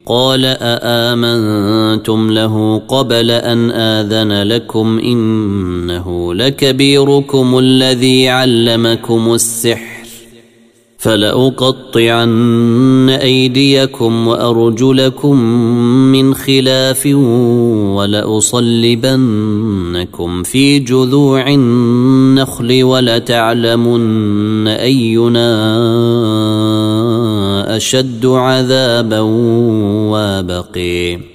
قال أآمنتم له قبل أن آذن لكم إنه لكبيركم الذي علمكم السحر فلأقطعن أيديكم وأرجلكم من خلاف ولأصلبنكم في جذوع النخل ولتعلمن أينا أشد عذابا وابقي